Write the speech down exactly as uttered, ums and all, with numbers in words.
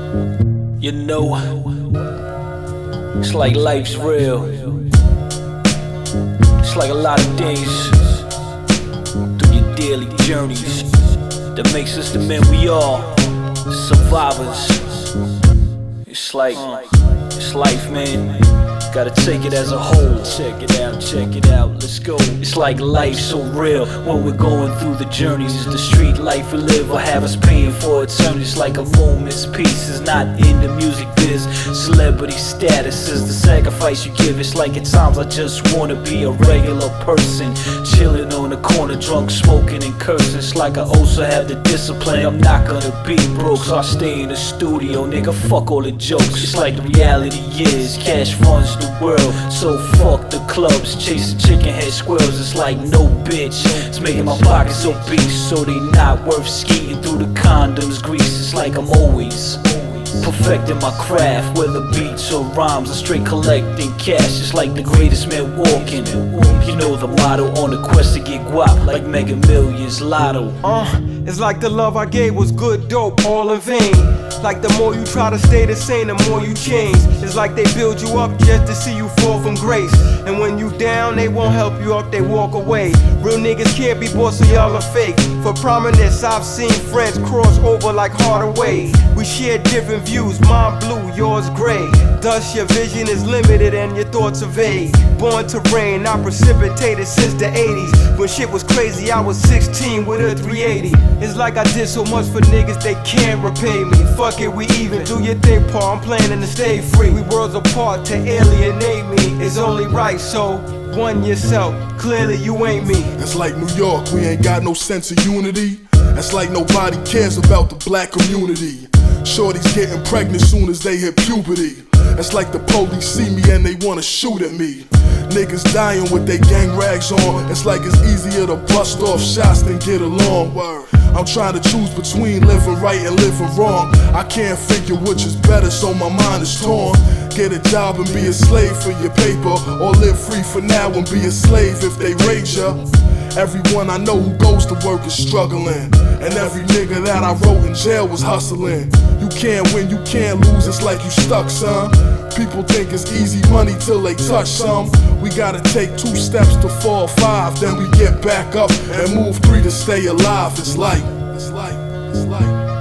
You know, it's like life's real. It's like a lot of things through your daily journeys that makes us the men we are, survivors. It's like, it's life, man. Gotta take it as a whole. Check it out, check it out, let's go. It's like life's so real when we're going through the journeys. It's the street life we live will have us paying for eternity. It's like a moment's peace is not in the music biz. Celebrity status is the sacrifice you give. It's like at times I just wanna be a regular person, chilling on the corner, drunk, smoking and cursing. It's like I also have the discipline. I'm not gonna be broke, so I stay in the studio, nigga, fuck all the jokes. It's like the reality is cash runs the world, so fuck the clubs chasing chicken head squirrels. It's like no bitch, it's making my pockets obese, so they not worth skeeting through the condoms grease. It's like I'm always perfecting my craft, whether beats or rhymes, I'm straight collecting cash. It's like the greatest man walking. You know the motto, on the quest to get guap, like Mega Millions Lotto. Uh, it's like the love I gave was good dope, all in vain. Like the more you try to stay the same, the more you change. It's like they build you up just to see you fall from grace. And when you down, they won't help you up, they walk away. Real niggas can't be bought, so y'all are fake. For prominence, I've seen friends cross over like Hardaway. We share different views, mine blue, yours gray. Thus your vision is limited and your thoughts are vague. Born to reign, I precipitated since the eighties. When shit was crazy, I was sixteen with a three eighty. It's like I did so much for niggas, they can't repay me. Fuck it, we even. Do your thing, Paul, I'm planning to stay free. We worlds apart, to alienate me is only right, so one yourself, clearly you ain't me. It's like New York, we ain't got no sense of unity. It's like nobody cares about the black community. Shorties getting pregnant soon as they hit puberty. It's like the police see me and they wanna shoot at me. Niggas dying with their gang rags on. It's like it's easier to bust off shots than get along. Word. I'm trying to choose between living right and living wrong. I can't figure which is better, so my mind is torn. Get a job and be a slave for your paper, or live free for now and be a slave if they raise ya. Everyone I know who goes to work is struggling, and every nigga that I wrote in jail was hustling. You can't win, you can't lose, it's like you stuck, son. People think it's easy money till they touch some. We gotta take two steps to fall five, then we get back up and move three to stay alive. It's like, it's like, it's like